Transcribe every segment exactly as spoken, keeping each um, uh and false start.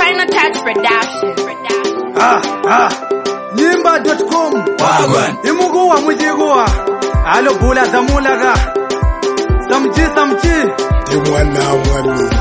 Final Touch Production. Ah, ah. Nyimba dot com. Wagwan. Imuguwa mujiguwa. Alo bula zamulaga. Samchi samchi. Imwana mwami.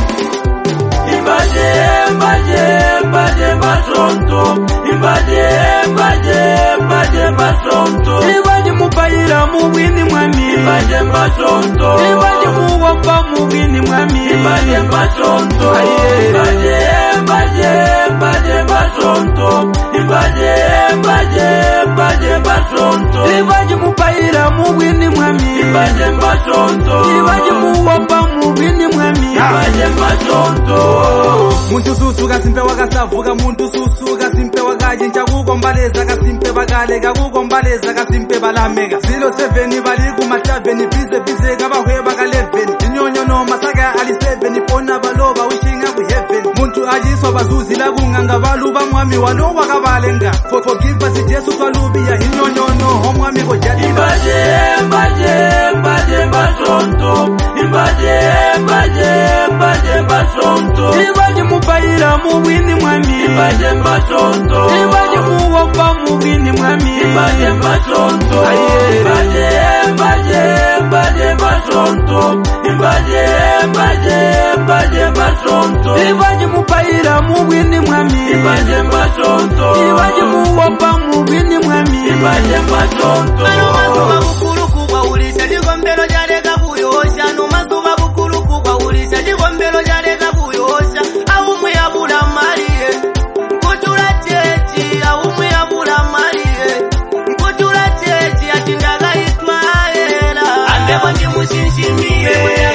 Imbaje, imbaje, imbaje basonto. Imbaje, imbaje, imbaje basonto. Imbaje mupayira muwini mwami. Imbaje basonto. Imbaje muwapa muwini mwami. Imbaje basonto. Imbaje, imbaje, imbaje basonto. Imbaje, imbaje, imbaje basonto. Imbaje mupayira muwini mwami. Imbaje basonto. Imbaje muwapa muwini mwami. Imbaje basonto. Muntu susu kasimpe wakasavuka muntu susu kasimpe wakajinja kukombaleza kasimpe bakaleka kukombaleza kasimpe balameka zero seven bali kumataveni bize bize kabahweba ka eleven inyonyo noma saka ali seven pona baloba wishinga ku heaven muntu ajiswa bazuzi la kunganga baluba mwami walowa kabalenga for forgive us Jesu twalubiya inyonyo no omwami ko jadi Imbaje, imbaje, imbaje basonto. Imbaje, imbaje, imbaje basonto. Imbaje mupayira muwini mwami. Imbaje basonto. Imbaje muwapa muwini mwami. Imbaje basonto. Imbaje, imbaje, imbaje basonto. Imbaje, imbaje, imbaje basonto. Imbaje mupayira muwini mwami. Imbaje basonto. Imbaje muwapa muwini mwami. Imbaje basonto. Mazuba bukuru kubwa ulisha ligombelo jareka kuyosha no mazuba bukuru kubwa ulisha ligombelo jareka kuyosha au muyabula mariye kutula chechi au muyabula mariye kutula chechi atindaga Ismaela andebo ndi mushinshimiye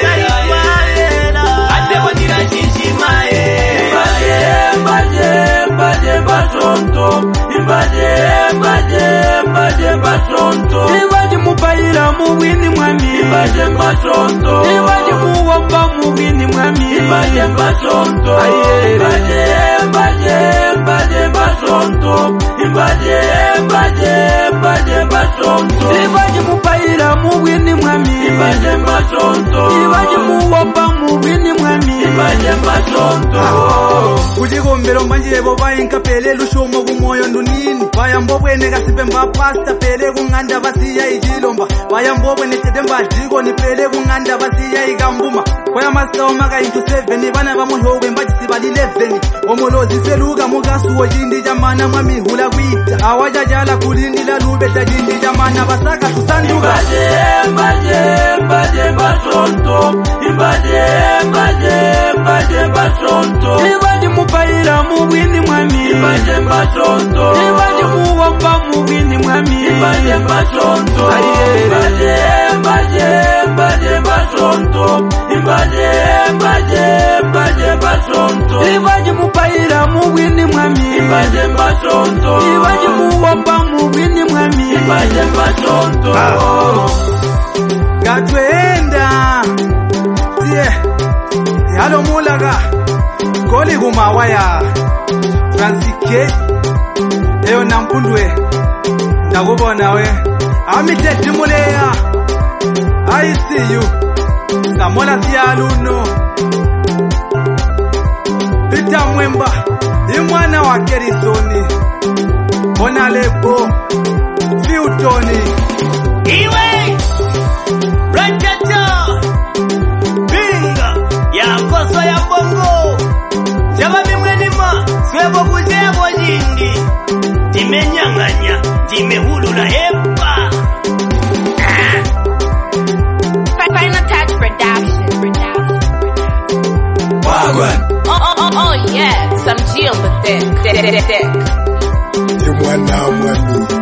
Ismaela andebo ndira shinshimiye Imbaje, imbaje basonto. Imbaje, imbaje, imbaje basonto. Imbaje mupayira muwini mwami. Imbaje basonto. Imbaje muwapa muwini mwami. Imbaje basonto. Imbaje, imbaje, imbaje basonto. Imbaje, imbaje, imbaje basonto. Imbaje mupayira muwini mwami. Imbaje basonto. Imbaje muwapa muwini mwami. Imbaje basonto. kujikombero manje bo bayinka pele lushomo kumoyo ndunini bayambobwene kasipe mba pasta pele kunganda basiya ijilomba bayambobwene tedemba jiko ni pele kunganda basiya ikambuma kwaya master omaka into seven bana bamuhogwe mbaji sibali eleven omolozi seluka mugasuwo jindi jamana mwami hula kwita awajajala kulindi la lube tajindi jamana basaka tusanduka Imbaje, imbaje, imbaje basonto. Imbaje, imbaje, imbaje basonto. Imbaje mupayira muwini mwami. Imbaje basonto. Imbaje muwapa muwini mwami. Imbaje basonto. Imbaje, imbaje, imbaje basonto. Imbaje, imbaje, imbaje basonto. Imbaje mupayira muwini mwami. Imbaje basonto. Imbaje muwapa muwini mwami. Imbaje basonto. gatwenda tie yalo mulaga koli kumawaya Fransike eyo nampundwe ndakubona we amitete muleya I see you samola siyaluno Peter Mwemba imwana wa Kerisoni Mona Lebo Fiutoni iwe Ratata Binga ya koso ya bongo Jababi mwenima swebo kujebo jindi Jimenyanganya jimehulula hepa Final Touch Production. Wagwan. Oh, oh, oh, oh, yeah. Some G on the deck. Deck, deck, deck. Imwana mwami.